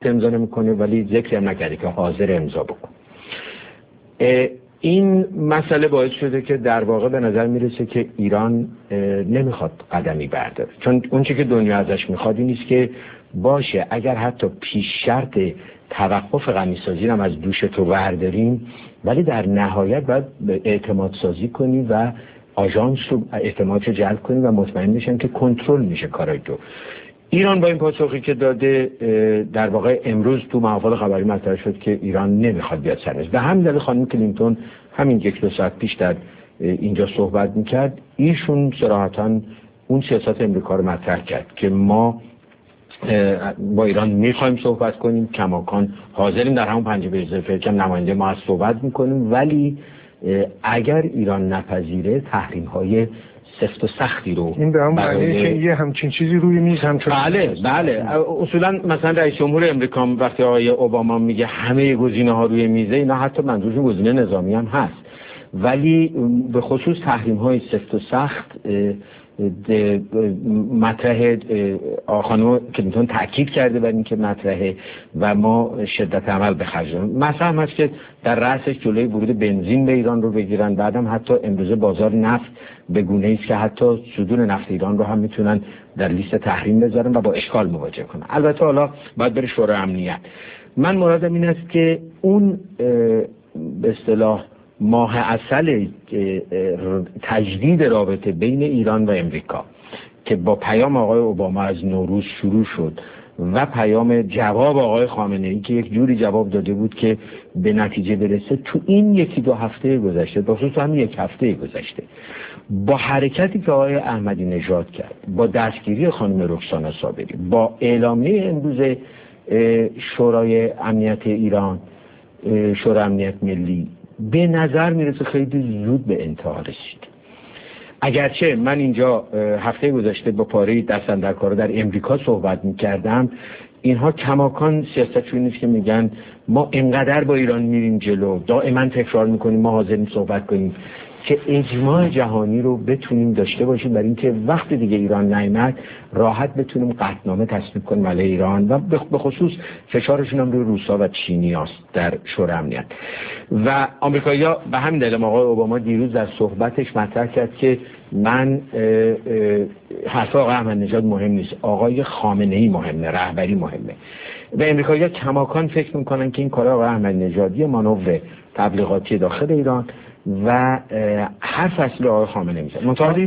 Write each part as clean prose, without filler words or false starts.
امضا نمیکنه ولی ذکر هم نکرده که حاضر امضا بکن. این مسئله باعث شده که در واقع به نظر میرسه که ایران نمیخواد قدمی برداره، چون اون چیزی که دنیا ازش میخواد این نیست که باشه اگر حتی پیش شرط توقف غنیسازی هم از دوش تو برداریم، ولی در نهایت باید اعتماد سازی کنی و آژانس رو اعتمادش جلب کنی و مطمئن بشن که کنترل میشه کارای تو. ایران با این پاسخی که داده در واقع امروز تو محافل خبری مطرح شد که ایران نمیخواد بیاد سرش. به همین دلیل خانم کلینتون همین 1-2 ساعت پیش در اینجا صحبت میکرد، ایشون صراحتاً اون سیاست امریکا رو مطرح کرد که ما با ایران میخوایم صحبت کنیم، کماکان حاضریم در همون پنجره اضافه که نماینده ما از صحبت میکنیم، ولی اگر ایران نپذیره تحریم های سفت و سختی رو این به معنی که یه همچین چیزی روی میز همچون بله اصولا مثلا رئیس جمهور امریکا وقتی آقای اوباما میگه همه گزینه‌ها روی میزه، اینا حتی منظورش گزینه نظامی هم هست، ولی به خصوص تحریم های سفت و سخت مطرح خانم کلینتون تاکید کرده بر اینکه مطرحه و ما شدت عمل بخرجیم. مثلا هم هست که در رأسش جلوی ورود بنزین به ایران رو بگیرن، بعدم حتی امروزه بازار نفت به گونه‌ای است که حتی صدور نفت ایران رو هم میتونن در لیست تحریم بذارن و با اشکال مواجه کنن. البته حالا باید بره شورای امنیت. من مرادم این است که اون به اصطلاح ماه عسل تجدید رابطه بین ایران و امریکا که با پیام آقای اوباما از نوروز شروع شد و پیام جواب آقای خامنه‌ای که یک جوری جواب داده بود که به نتیجه برسه، تو این 1-2 هفته گذشته، بخصوص همین 1 هفته گذشته، با حرکتی که آقای احمدی نژاد کرد، با دستگیری خانم رکسانا صابری، با اعلامیه امروز شورای امنیت ایران، شورای امنیت ملی، به نظر میرسه خیلی زود به انتها رسید. اگرچه من اینجا هفته گذشته با پاره دست‌اندرکارا در امریکا صحبت میکردم، اینها کماکان سیاستشون نیست که میگن ما اینقدر با ایران میریم جلو، دائما تکرار میکنیم ما حاضریم صحبت کنیم، که اجماع جهانی رو بتونیم داشته باشیم برای اینکه وقت دیگه ایران نیامد راحت بتونیم قطعنامه تصویب کنیم علیه ایران و به خصوص فشارشون هم روی روسا و چینیاست در شورای امنیت. و آمریکایی‌ها به همین دلیل آقای اوباما دیروز در صحبتش مطرح کرد که من حرف آقای احمدی نژاد مهم نیست، آقای خامنه‌ای مهمه، رهبری مهمه. و آمریکایی‌ها کماکان فکر می‌کنن که این کار آقای احمدی نژاد یه مانور تبلیغاتی داخل ایران و هر فصل آقای خامنه‌ای میشه.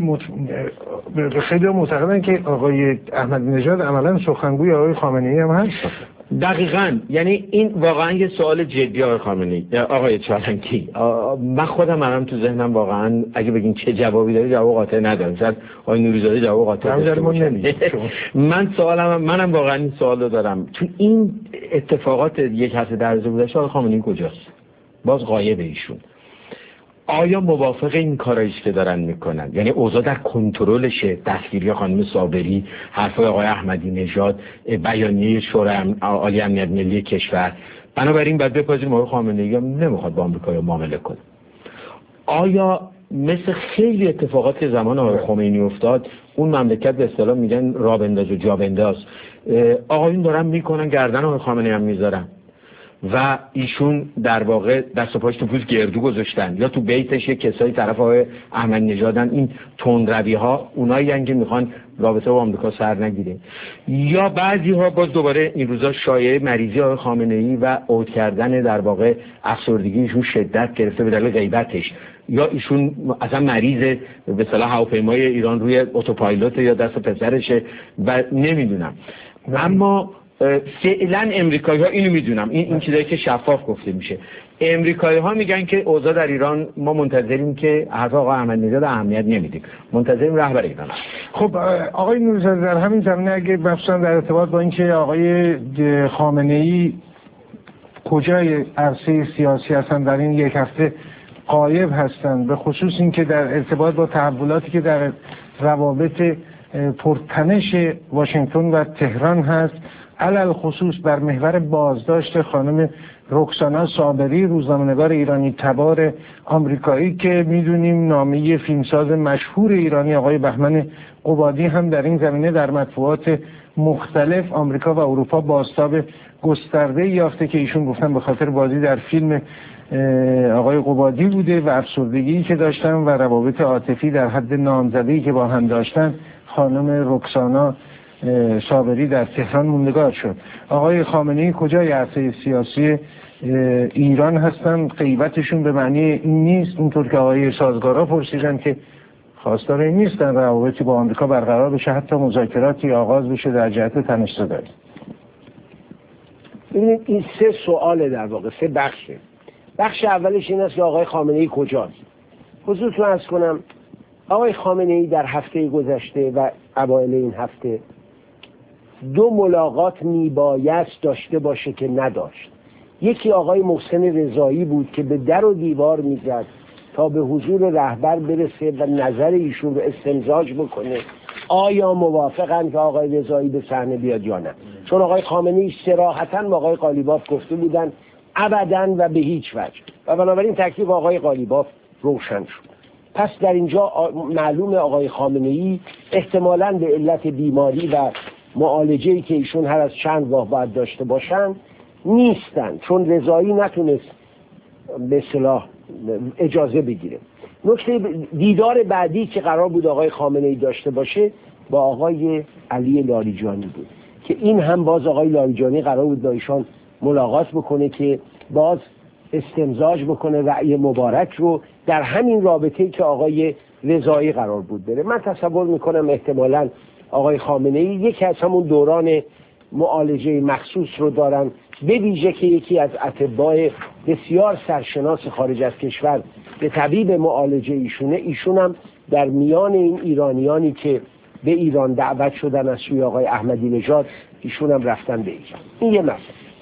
خیلی معتقدن که آقای احمدی نژاد عملاً سخنگوی آقای خامنه‌ای هم هست. دقیقاً، یعنی این واقعا یه سوال جدی آقای خامنه‌ای، آقای چالنکی. من خودم الان تو ذهنم واقعا اگه بگین چه جوابی داری جواب قاطع ندارم. شاید آقای نوری‌زاده جواب قاطع داشته باشه. منم واقعا این سوالو دارم. تو این اتفاقات 1 هفته در گذشته آقای خامنه‌ای کجاست؟ باز غایب ایشون. آیا موافق این کارایی که دارن میکنن؟ یعنی اوضاع در کنترلشه، دستگیری خانم صابری، حرفای آقای احمدی نژاد، بیانیه شورای عالی امنیت ملی کشور، بنابراین باید بپذیریم آقای خامنه‌ای نمیخواد با آمریکا معامله کنه. آیا مثل خیلی اتفاقات که زمان آقای خمینی افتاد، اون مملکت به اصطلاح میگن راه بنداز و جا بنداز، آقایون دارن میکنن گردن آقای خامنه‌ای هم میذارن و ایشون در واقع دست و پاش تو پوست گردو گذاشتن، یا تو بیتش یک کسایی طرف آقای احمدی نژادن، این تندروی ها اونایی که میخوان رابطه با آمریکا سر نگیره، یا بعضی ها باز دوباره این روزا شایعه مریضی آقای خامنه‌ای و عود کردن در واقع افسردگی ایشون شدت گرفته به دلیل غیبتش، یا ایشون اصلا مریض به اصطلاح هواپیمای ایران روی اتوپایلوت یا دست پسرشه و نمیدونم. اما فعلا امریکایی‌ها اینو میدونم، این چیزایی که شفاف گفته میشه، امریکایی‌ها میگن که اوضاع در ایران ما منتظریم که حرف آقای احمدی نژاد اهمیت نمیدیم، منتظریم رهبر ایران. خب آقای نوری‌زاده، در همین زمینه اگه مثلا در ارتباط با اینکه آقای خامنه‌ای کجای عرصه سیاسی هستن در این 1 هفته غایب هستند، به خصوص اینکه در ارتباط با تحولاتی که در روابط پرتنش واشنگتن و تهران هست، علل خصوص بر محور بازداشت خانم رکسانا صابری، روزنامه‌نگار ایرانی تبار آمریکایی که میدونیم نامه فیلمساز مشهور ایرانی آقای بهمن قبادی هم در این زمینه در مطبوعات مختلف آمریکا و اروپا بازتاب گسترده یافته که ایشون گفتن به خاطر بازی در فیلم آقای قبادی بوده و افسردگی که داشتن و روابط عاطفی در حد نامزده‌ای که با هم داشتن. خانم رکسانا صابری در تهران موندگار شد. آقای خامنه‌ای کجای عرصه سیاسی ایران هستن؟ غیبتشون به معنی این نیست اونطور که آقای سازگارا پرسیدن که خواستار این نیستن روابطی با آمریکا برقرار بشه، حتی مذاکراتی آغاز بشه در جهت تنش‌زدایی. ببینید این 3 سواله، در واقع 3 بخشه. بخش اولش این است که آقای خامنه‌ای کجاست. خصوصا عرض کنم آقای خامنه‌ای در هفته گذشته و اوایل این هفته 2 ملاقات میبایست داشته باشه که نداشت. یکی آقای محسن رضایی بود که به در و دیوار میزد تا به حضور رهبر برسه و نظر ایشون رو استمزاج بکنه آیا موافقن که آقای رضایی به صحنه بیاد یا نه. چون آقای خامنه‌ای صراحتاً با آقای قالیباف گفته بودن ابداً و به هیچ وجه، و بنابراین تکلیف آقای قالیباف روشن شد. پس در اینجا معلوم آقای خامنه‌ای احتمالاً به علت بیماری و معالجه‌ای که ایشون هر از چند ماه باید داشته باشن نیستن، چون رضایی نتونست به اصطلاح اجازه بگیره. نکته دیدار بعدی که قرار بود آقای خامنه‌ای داشته باشه با آقای علی لاریجانی بود که این هم باز آقای لاریجانی قرار بود با ایشان ملاقات بکنه که باز استمزاج بکنه رأی مبارک رو در همین رابطه‌ای که آقای رضایی قرار بود بره. من تصور میکنم احتمالاً آقای خامنه‌ای یکی از همون دوران معالجه مخصوص رو دارن، به ویژه که یکی از اطباء بسیار سرشناس خارج از کشور به طبیب معالجه ایشونه، ایشون هم در میان این ایرانیانی که به ایران دعوت شدن از سوی آقای احمدی نژاد ایشون هم رفتن به ایران. این یه مسئله.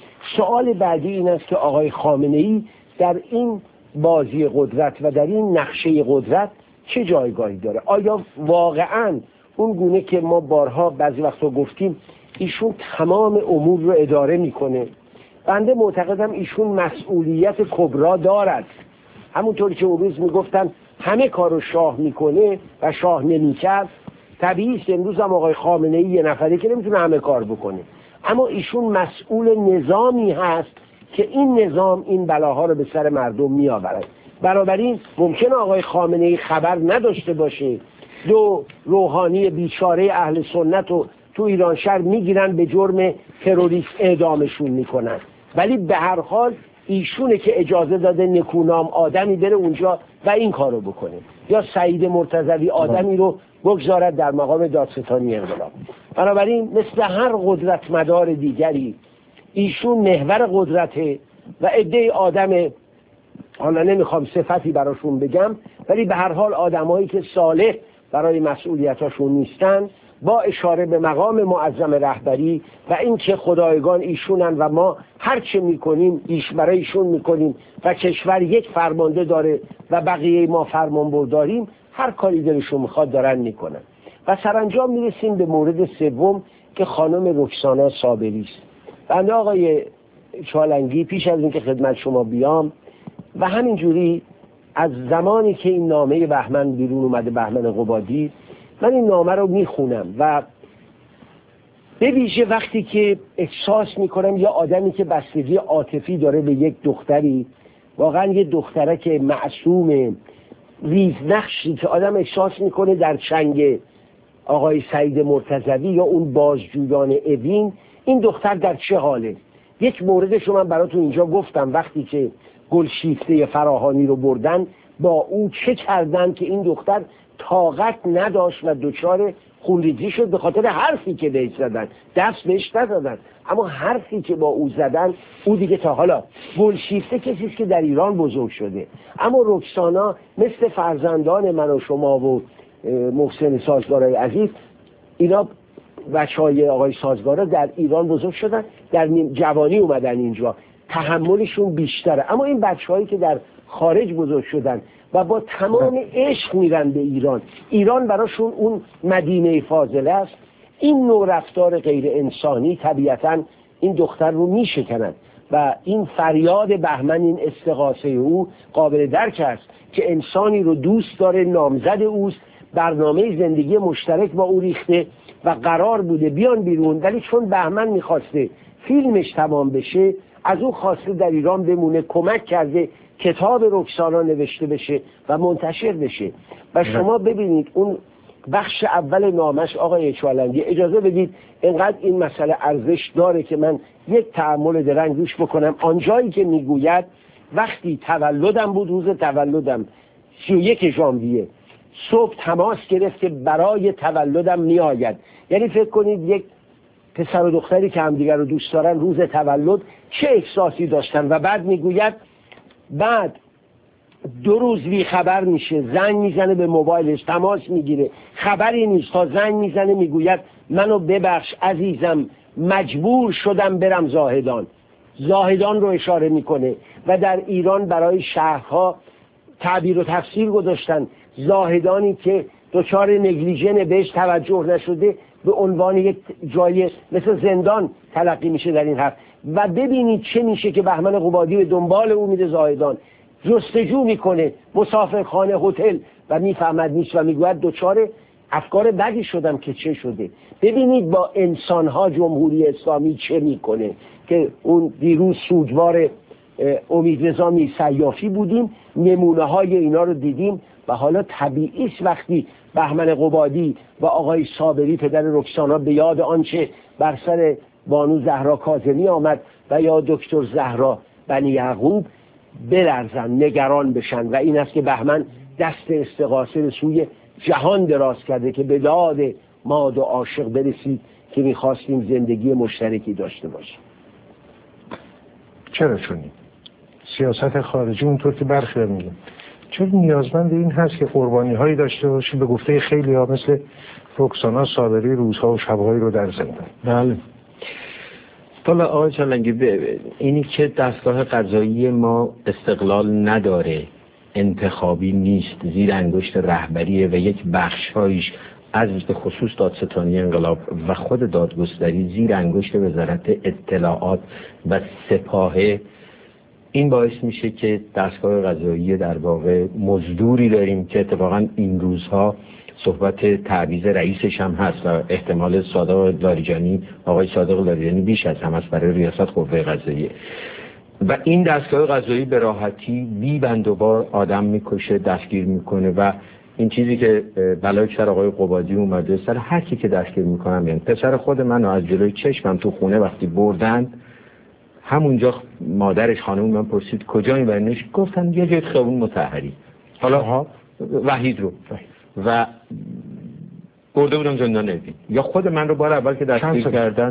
سوال بعدی این است که آقای خامنه‌ای در این بازی قدرت و در این نقشه قدرت چه جایگاهی داره؟ آیا واقعاً اون گونه که ما بارها بعضی وقتا گفتیم ایشون تمام امور رو اداره میکنه؟ بنده معتقدم ایشون مسئولیت کبرا دارد. همونطوری که اون روز میگفتن همه کارو شاه میکنه و شاه نمیکرد، طبیعی است امروز هم آقای خامنه‌ای یه نفره که نمیتونه همه کار بکنه، اما ایشون مسئول نظامی هست که این نظام این بلاها رو به سر مردم میآورد. بنابراین ممکنه آقای خامنه‌ای خبر نداشته باشه 2 روحانی بیچاره اهل سنت رو تو ایران شهر میگیرن به جرم تروریسم اعدامشون میکنن، ولی به هر حال ایشونه که اجازه داده نکونام آدمی بره اونجا و این کارو بکنه، یا سعید مرتضوی آدمی رو بگذارد در مقام دادستانی انقلاب. بنابراین مثل هر قدرت مدار دیگری ایشون محور قدرته و عده آدم، حالا نمیخوام صفتی براشون بگم، ولی به هر حال آدمایی که صالح برای مسئولیتاشون نیستن، با اشاره به مقام معظم رهبری و این که خدایگان ایشونن و ما هر چه میکنیم برای ایشون میکنیم و کشور یک فرمانده داره و بقیه ما فرمان برداریم، هر کاری دلشون میخواد دارن میکنن. و سرانجام میرسیم به مورد سوم که خانم رکسانا صابری است. بنده آقای چالنگی پیش از اینکه خدمت شما بیام و همینجوری از زمانی که این نامه بهمن بیرون اومده، بهمن قبادی، من این نامه رو میخونم و به ویژه وقتی که احساس میکنم یا آدمی که بستگی عاطفی داره به یک دختری، واقعا یه دخترک معصوم ریزنقشی که آدم احساس میکنه در چنگ آقای سعید مرتضوی یا اون بازجویان اوین، این دختر در چه حاله. یک موردشو من براتون اینجا گفتم، وقتی که گلشیفته فراهانی رو بردن با او چه کردن که این دختر طاقت نداشت و دچار خونریزی شد به خاطر حرفی که بهش زدن. دست بهش نزدن، اما حرفی که با او زدن، او دیگه تا حالا گلشیفته کسیست که در ایران بزرگ شده، اما رکسانا مثل فرزندان من و شما و محسن سازگارای عزیز، اینا بچهای آقای سازگارا در ایران بزرگ شدن، در جوانی اومدن اینجا، تحملشون بیشتره. اما این بچه‌هایی که در خارج بزرگ شدن و با تمام عشق میرن به ایران، ایران براشون اون مدینه فاضله است، این نوع رفتار غیر انسانی طبیعتاً این دختر رو میشکنن و این فریاد بهمن، این استغاثه او قابل درک است که انسانی رو دوست داره، نامزد اوست، برنامه زندگی مشترک با او ریخته و قرار بوده بیان بیرون، ولی چون بهمن میخواسته فیلمش تمام بشه از اون خواسته در ایران بمونه، کمک کرده کتاب رکسانا نوشته بشه و منتشر بشه. و شما ببینید اون بخش اول نامش آقای چالنگی، اجازه بدید اینقدر این مسئله ارزش داره که من یک تأمل درنگ روش بکنم. آنجایی که میگوید وقتی تولدم بود، روز تولدم 31 ژانویه صبح تماس گرفت که برای تولدم میآید. یعنی فکر کنید یک پسر و دختری که همدیگر رو دوست دارن روز تولد چه احساسی داشتن. و بعد میگوید بعد 2 روز بی خبر میشه، زنگ میزنه به موبایلش، تماس میگیره، خبری نیست تا زنگ میزنه میگوید منو ببخش عزیزم مجبور شدم برم زاهدان. زاهدان رو اشاره میکنه و در ایران برای شهرها تعبیر و تفسیر گذاشتن. زاهدانی که دچار نگلیژه بهش توجه نشده به عنوان یک جای مثل زندان تلقی میشه در این حرف. و ببینید چه میشه که بهمن قبادی به دنبال او میره زاهدان، جستجو میکنه مسافرخانه، هتل و میفهمد نیست و میگوید دچار افکار بدی شدم که چه شده. ببینید با انسانها جمهوری اسلامی چه میکنه که اون دیروز سوگوار امیدرضا میرسیافی بودیم، نمونه های اینا رو دیدیم. و حالا طبیعی است وقتی بهمن قبادی و آقای صابری پدر رکسانا به یاد آنچه بر سر بانو زهرا کاظمی آمد و یا دکتر زهرا بنی یعقوب بلرزن، نگران بشن. و این است که بهمن دست استغاثه به سوی جهان دراز کرده که به داد ما دو عاشق برسید که میخواستیم زندگی مشترکی داشته باشیم. چرا چونی؟ سیاست خارجی اونطور که برخی میگن چرا نیازمند این هست که قربانی هایی داشته باشیم؟ به گفته خیلی ها مثل رکسانا صابری روزها و شبهایی رو در زندان. بله. حالا آقای چالنگی اینی که دستگاه قضایی ما استقلال نداره، انتخابی نیست، زیر انگشت رهبریه و یک بخشایش از به خصوص دادستانی انقلاب و خود دادگستری زیر انگشت وزارت اطلاعات و سپاهه، این باعث میشه که دستگاه قضایی در واقع مزدوری داریم که اتفاقا این روزها صحبت تعویض رئیسش هم هست و احتمال صادق لاریجانی، آقای صادق لاریجانی بیش از هم است برای ریاست قوه قضاییه. و این دستگاه قضایی به راحتی بی بند و بار آدم میکشه، دستگیر میکنه و این چیزی که بلای سر آقای قبادی اومده سر هر کی که دستگیر میکنم. یعنی پسر خود منو از جلوی چشمم تو خونه وقتی بردن، همونجا مادرش خانم من پرسید کجایی برنش، گفتن یه جای خیابون مطهری، حالا وحید رو و برده بودم زندان اوین. یا خود من رو بار اول که دستگیر کردن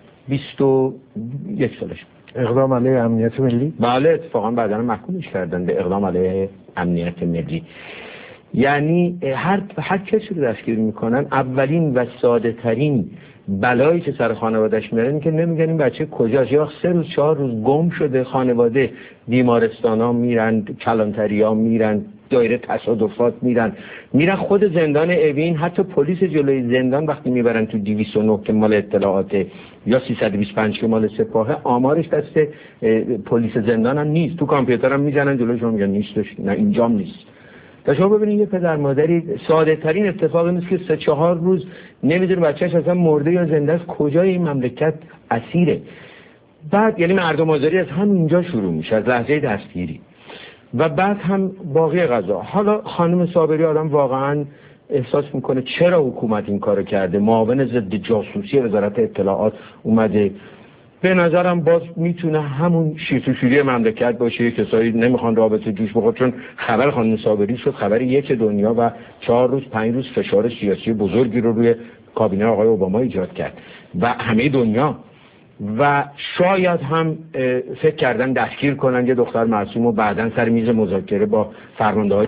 21 سالش. اقدام علیه امنیت ملی؟ بله، اتفاقا بعداً محکومش کردن به اقدام علیه امنیت ملی. یعنی هر کسی رو دستگیر میکنن اولین و ساده ترین بلایی که سر خانوادهش میارن که نمیگن این بچه کجاست. یا 3 روز 4 روز گم شده، خانواده بیمارستان ها میرن، کلانتری ها میرن، دایره تصادفات میرن خود زندان اوین. حتی پلیس جلوی زندان وقتی میبرن تو 209 که مال اطلاعات یا 325 که مال سپاهه، آمارش دست پلیس زندان هم نیست، تو کامپیوتر هم میزنن جلوشون میگن نیستش، نه اینجام نیست. تا شما ببینید یه پدر مادری ساده ترین اتفاق نیست که 3-4 روز نمیدونه بچهش اصلا مرده یا زنده است، کجای این مملکت اسیره. بعد یعنی مردم آزاری از همینجا شروع میشه، از لحظه دستگیری و بعد هم باقی قضا. حالا خانم صابری آدم واقعا احساس میکنه چرا حکومت این کارو کرده، معاون ضد جاسوسی وزارت اطلاعات اومده. به نظرم باز میتونه همون شیرتوشوری مملکت باشه، کسایی نمیخوان رابطه جوش بخواد، چون خبر خانم صابری شد خبر یک دنیا و 4 روز 5 روز فشار سیاسی بزرگی رو روی کابینه آقای اوباما ایجاد کرد و همه دنیا. و شاید هم فکر کردن دستگیر کنن یه دختر معصوم و بعداً سر میز مذاکره با فرمانده‌های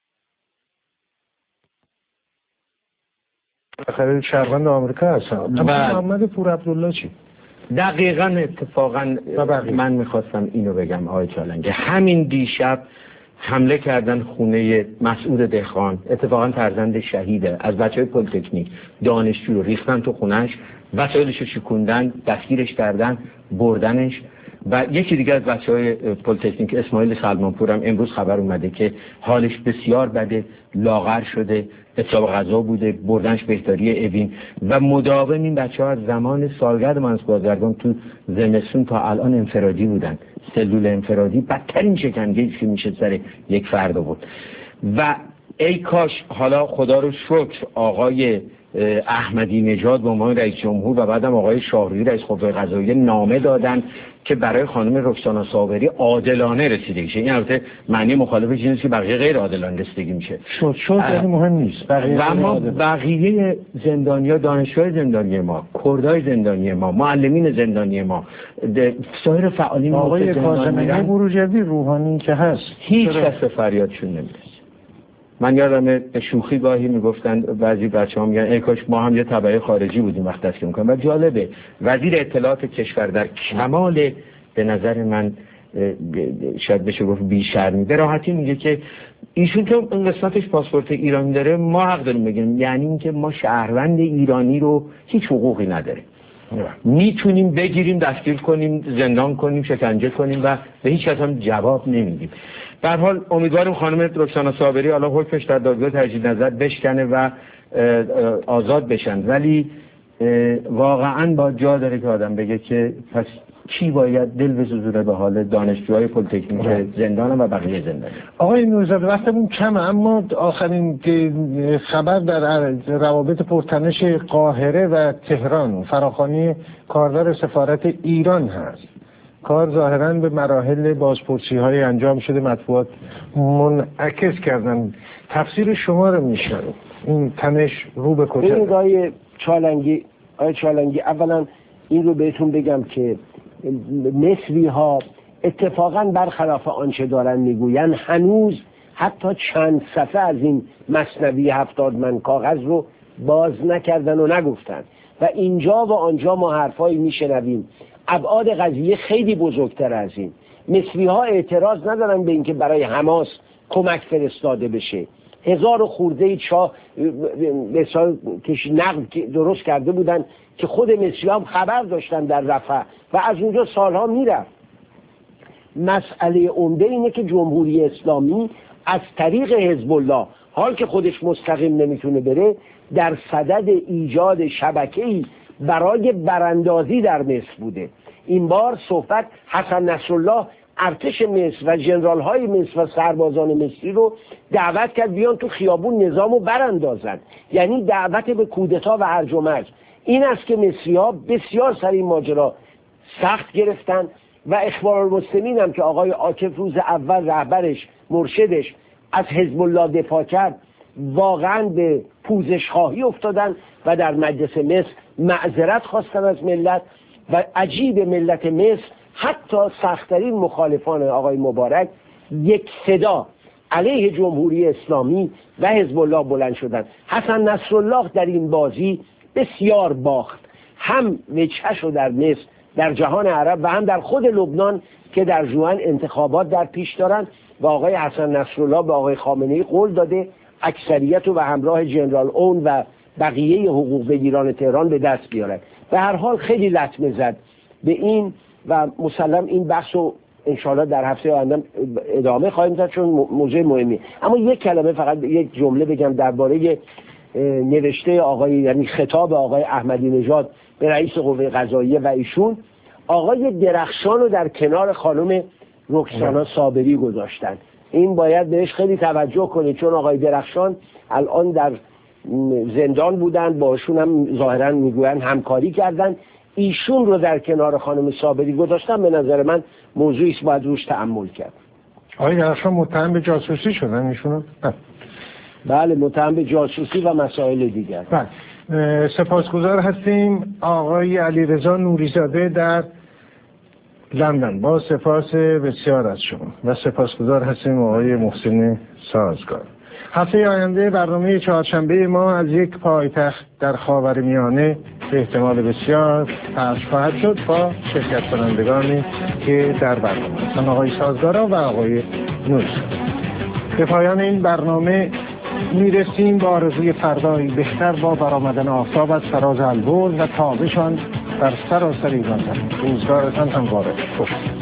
خیلی شهروند آمریکا هستن. محمد پور عبدالله چی؟ دقیقاً اتفاقاً من میخواستم اینو بگم آقای چالنگی. همین دیشب حمله کردن خونه مسعود دهخان، اتفاقاً فرزند شهیده، از بچهای پلی‌تکنیک دانشجو رو ریختن تو خونهش، وسایلش رو شکوندن، دستگیرش کردن، بردنش و یکی دیگه از بچهای پلیتکنیک اسماعیل سلمانپور هم امروز خبر اومده که حالش بسیار بده، لاغر شده، اصاب غذا بوده، بردنش بهداری اوین و مداوم این بچه‌ها از زمان سالگرد مهندس بازرگان تو زمستون تا الان انفرادی بودن. سلول انفرادی بدترین شکنجه‌ای که میشه سر یک فرد بود. و ای کاش حالا خدا رو شکر آقای احمدی نژاد به عنوان رئیس جمهور و بعدم آقای شاهرویی رئیس قوه قضاییه نامه دادن که برای خانم رکسانا صابری عادلانه رسیدگی شه. این البته معنی مخالفش این است که بقیه غیر عادلانه رسیدگی میشه. یعنی مهم نیست. و اما بقیه زندانیا، دانشجوی زندانی ما، کردای زندانی ما، معلمین زندانی ما، سایر فعالین آقای کاظمی بروجردی، روحانی که هست، هیچ کس به فریادشون نمیرسه. من یادم به شوخی گاهی میگفتن بعضی بچه‌ها میگن ای کاش ما هم یه تبعه خارجی بودیم وقتی دست میکنم. و جالبه وزیر اطلاعات کشور در کمال به نظر من شاید بشه گفت بی‌شرمی به راحتی میگه که ایشون که این قسمتش پاسپورت ایرانی داره ما حق داریم بگیم، یعنی اینکه ما شهروند ایرانی رو هیچ حقوقی نداریم، میتونیم بگیریم، دستگیر کنیم، زندان کنیم، شکنجه کنیم و به هیچ کس هم جواب نمیدیم. به هر حال امیدواریم خانم رکسانا صابری حالا حکمش در دادگاه تجدید نظر بشکنه و آزاد بشن، ولی واقعا با جا داره که آدم بگه که پس کی باید دل بسوزونه به حال دانشجوهای پلیتکنیک زندان و بقیه زندان. آقای نوری‌زاده وقتمون کمه، اما آخرین خبر در روابط پرتنش قاهره و تهران فراخوانی کاردار سفارت ایران هست. کار ظاهراً به مراحل بازپرسی‌های انجام شده، مطبوعات منعکس کردن. تفسیر شما رو میشنویم. این تنش رو به کجا؟ این آقای چالنگی اولا این رو بهتون بگم که مصری ها اتفاقاً برخلاف آنچه دارن میگوین هنوز حتی چند صفحه از این مثنوی 70 من کاغذ رو باز نکردن و نگفتن و اینجا و آنجا ما حرفایی میشنویم. ابعاد قضیه خیلی بزرگتر از این. مصری ها اعتراض ندارن به اینکه برای حماس کمک فرستاده بشه. 1000 خورده چاه مثلا نقد درست کرده بودن که خود مصری هم خبر داشتن در رفح و از اونجا سالها میرفت. مسئله عمده اینه که جمهوری اسلامی از طریق حزب الله، حال که خودش مستقیم نمیتونه بره، در صدد ایجاد شبکه‌ای برای براندازی در مصر بوده. این بار صحبت حسن نصرالله ارتش مصر و ژنرال های مصر و سربازان مصری رو دعوت کرد بیان تو خیابون نظام رو براندازن، یعنی دعوت به کودتا و هرج و مرج. این است که مصری ها بسیار سر این ماجرا سخت گرفتن و اخوان‌المسلمین هم که آقای عاکف روز اول رهبرش مرشدش از حزب الله دفاع کرد واقعا به پوزش خواهی افتادن و در مجلس مصر معذرت خواستن از ملت و عجیب ملت مصر حتی سخت‌ترین مخالفان آقای مبارک یک صدا علیه جمهوری اسلامی و حزب الله بلند شدند. حسن نصرالله در این بازی بسیار باخت، هم وجهشو در مصر، در جهان عرب و هم در خود لبنان که در ژوئن انتخابات در پیش دارند و آقای حسن نصرالله به آقای خامنه‌ای قول داده اکثریت رو به همراه جنرال اون و بقیه حقوق بگیران تهران به دست بیارد. به هر حال خیلی لطمه زد به این و مسلم این بحث رو انشاءالله در هفته آینده ادامه خواهیم داد چون موضوع مهمی. اما یک کلمه فقط یک جمله بگم درباره نوشته آقای، یعنی خطاب آقای احمدی نژاد به رئیس قوه قضاییه و ایشون آقای درخشان رو در کنار خانم رکسانا صابری گذاشتن. این باید بهش خیلی توجه کنید چون آقای درخشان الان در زندان بودن، باشون هم ظاهرا میگوین همکاری کردن، ایشون رو در کنار خانم صابری گذاشتن. به نظر من موضوعی است باید روش تأمل کرد. آقای درخشان متهم به جاسوسی شدن ایشون؟ بله متهم به جاسوسی و مسائل دیگر. بله سپاسگزار هستیم آقای علیرضا نوری‌زاده در لندن، با سپاس بسیار از شما و سپاسگزار هستیم آقای محسن سازگار. هفته آینده برنامه چهارشنبه ما از یک پایتخت در خاورمیانه به احتمال بسیار پخش خواهد شد با شرکت کنندگانی که در برنامه هستند، آقای سازگار و آقای نوری‌زاده. به پایان این برنامه میرسیم با آرزوی فردایی بهتر با برآمدن آفتاب از فراز البرز و تابشان در سراسر ایران هست. روزگارتان هم وارد. خوش